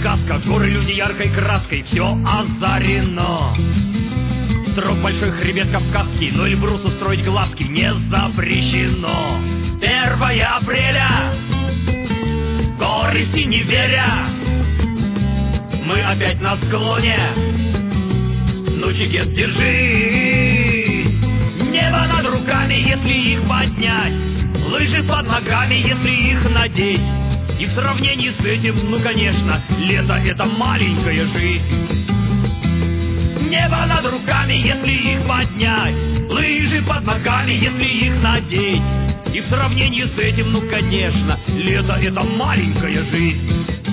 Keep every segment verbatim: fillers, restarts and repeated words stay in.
сказка, горы, люди яркой краской, все озарено. Строг большой хребет кавказский, но Эльбрусу строить глазки не запрещено. Первое апреля, горы синеверя, мы опять на склоне. Ну, Чигет, держись. Небо над руками, если их поднять, лыжи под ногами, если их надеть. И в сравнении с этим, ну, конечно, лето — это маленькая жизнь. Небо над руками, если их поднять, лыжи под ногами, если их надеть. И в сравнении с этим, ну, конечно, лето — это маленькая жизнь.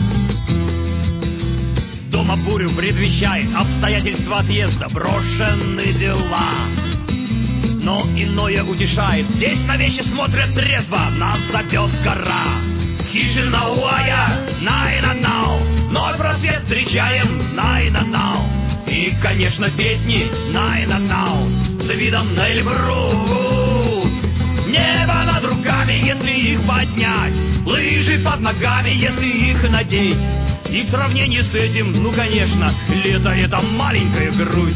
Дома бурю предвещает обстоятельства отъезда, брошены дела. Но иное утешает, здесь на вещи смотрят трезво, нас зовет гора. Хижина Уая, най-на-нау, вновь рассвет встречаем, най-на-нау. И, конечно, песни най-на-нау, с видом на Эльбрус. Небо над руками, если их поднять, лыжи под ногами, если их надеть. И в сравнении с этим, ну, конечно, лето — это маленькая грусть.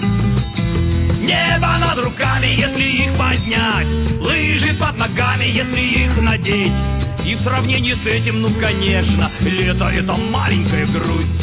Небо над руками, если их поднять, лыжи под ногами, если их надеть. И в сравнении с этим, ну, конечно, лето — это маленькая грусть.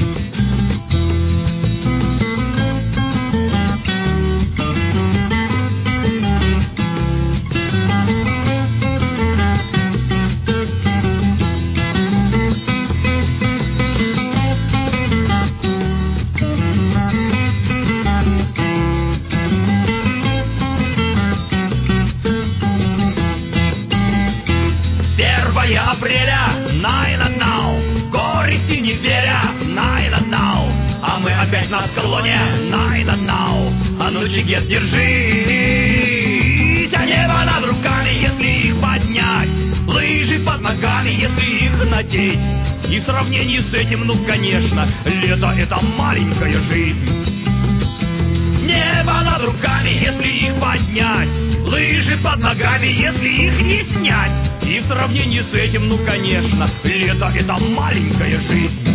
Апреля, най-на-нау, горы синеверя, най-на-нау. А мы опять на склоне, най-на-нау. А ну, Чигет, держись. А небо над руками, если их поднять, лыжи под ногами, если их надеть. И в сравнении с этим, ну, конечно, лето — это маленькая жизнь. Небо над руками, если их поднять, лыжи под ногами, если их не снять. И в сравнении с этим, ну, конечно, лето — это маленькая жизнь.